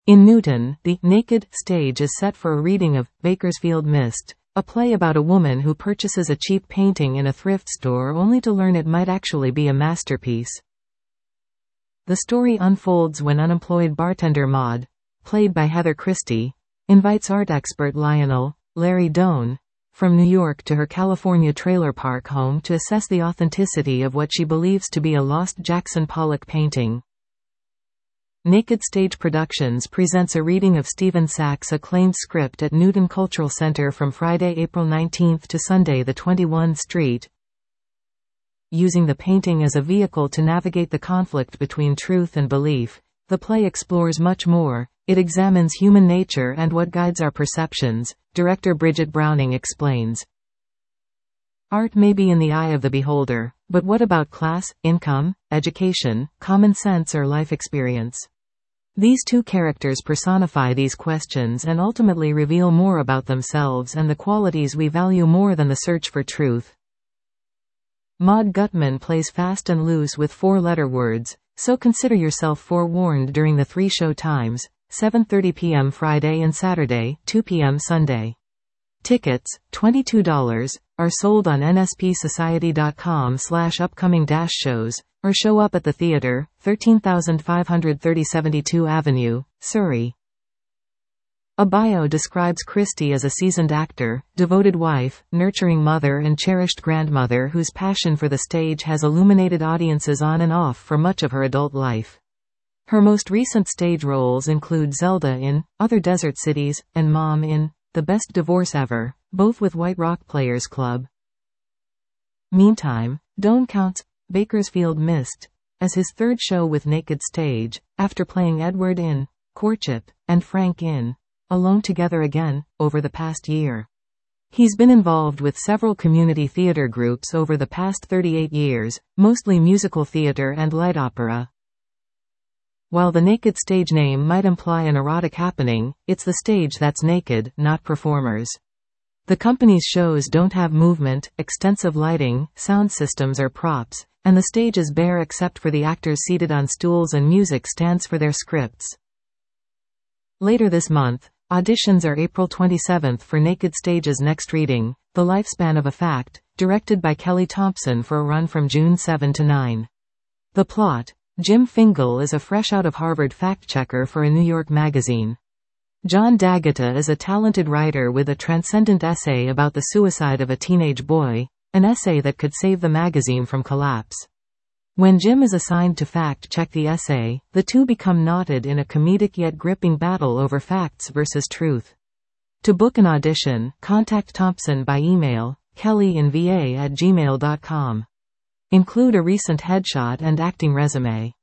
In Newton, the Naked stage is set for a reading of Bakersfield Mist, a play about a woman who purchases a cheap painting in a thrift store only to learn it might actually be a masterpiece. The story unfolds when unemployed bartender Maud, played by Heather Christie, invites art expert Lionel, Larry Doan, from New York to her California trailer park home to assess the authenticity of what she believes to be a lost Jackson Pollock painting. Naked Stage Productions presents a reading of Stephen Sachs' acclaimed script at Newton Cultural Center from Friday, April 19 to Sunday, 21 Street. Using the painting as a vehicle to navigate the conflict between truth and belief, the play explores much more. It examines human nature and what guides our perceptions, director Bridget Browning explains. Art may be in the eye of the beholder, but what about class, income, education, common sense or life experience? These two characters personify these questions and ultimately reveal more about themselves and the qualities we value more than the search for truth. Maud Gutman plays fast and loose with four-letter words, so consider yourself forewarned during the three show times, 7:30 p.m. Friday and Saturday, 2 p.m. Sunday. Tickets, $22, are sold on nspsociety.com/upcoming-shows, or show up at the theater, 13,530 72 Avenue, Surrey. A bio describes Christie as a seasoned actor, devoted wife, nurturing mother and cherished grandmother whose passion for the stage has illuminated audiences on and off for much of her adult life. Her most recent stage roles include Zelda in Other Desert Cities, and Mom in The Best Divorce Ever, both with White Rock Players Club. Meantime, Doan counts Bakersfield Mist as his third show with Naked Stage, after playing Edward in Courtship and Frank in Alone Together Again over the past year. He's been involved with several community theater groups over the past 38 years, mostly musical theater and light opera. While the Naked Stage name might imply an erotic happening, it's the stage that's naked, not performers. The company's shows don't have movement, extensive lighting, sound systems or props, and the stage is bare except for the actors seated on stools and music stands for their scripts. Later this month, auditions are April 27 for Naked Stage's next reading, The Lifespan of a Fact, directed by Kelly Thompson for a run from June 7 to 9. The plot: Jim Fingal is a fresh-out-of-Harvard fact-checker for a New York magazine. John D'Agata is a talented writer with a transcendent essay about the suicide of a teenage boy, an essay that could save the magazine from collapse. When Jim is assigned to fact-check the essay, the two become knotted in a comedic yet gripping battle over facts versus truth. To book an audition, contact Thompson by email, kellyinva@gmail.com. Include a recent headshot and acting resume.